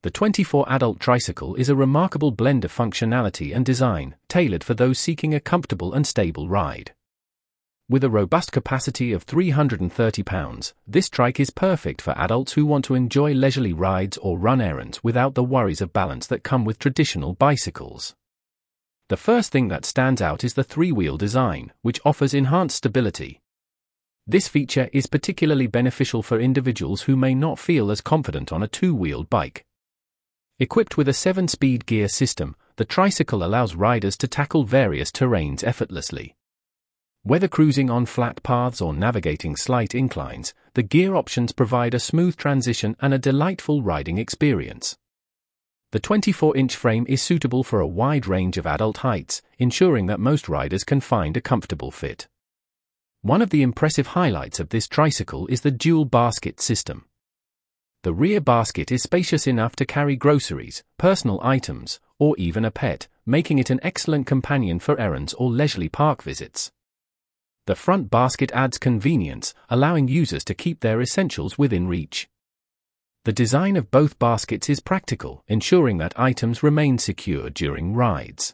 The 24 Adult Tricycle is a remarkable blend of functionality and design, tailored for those seeking a comfortable and stable ride. With a robust capacity of 330 pounds, this trike is perfect for adults who want to enjoy leisurely rides or run errands without the worries of balance that come with traditional bicycles. The first thing that stands out is the three-wheel design, which offers enhanced stability. This feature is particularly beneficial for individuals who may not feel as confident on a two-wheeled bike. Equipped with a 7-speed gear system, the tricycle allows riders to tackle various terrains effortlessly. Whether cruising on flat paths or navigating slight inclines, the gear options provide a smooth transition and a delightful riding experience. The 24-inch frame is suitable for a wide range of adult heights, ensuring that most riders can find a comfortable fit. One of the impressive highlights of this tricycle is the dual basket system. The rear basket is spacious enough to carry groceries, personal items, or even a pet, making it an excellent companion for errands or leisurely park visits. The front basket adds convenience, allowing users to keep their essentials within reach. The design of both baskets is practical, ensuring that items remain secure during rides.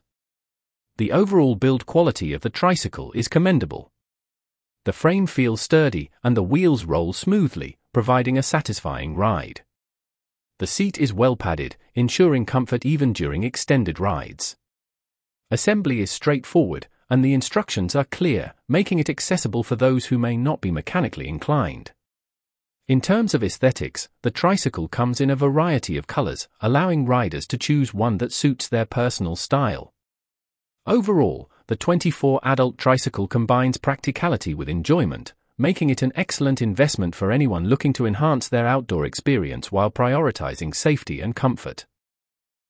The overall build quality of the tricycle is commendable. The frame feels sturdy, and the wheels roll smoothly, providing a satisfying ride. The seat is well padded, ensuring comfort even during extended rides. Assembly is straightforward, and the instructions are clear, making it accessible for those who may not be mechanically inclined. In terms of aesthetics, the tricycle comes in a variety of colors, allowing riders to choose one that suits their personal style. Overall, the 24 Adult Tricycle combines practicality with enjoyment, making it an excellent investment for anyone looking to enhance their outdoor experience while prioritizing safety and comfort.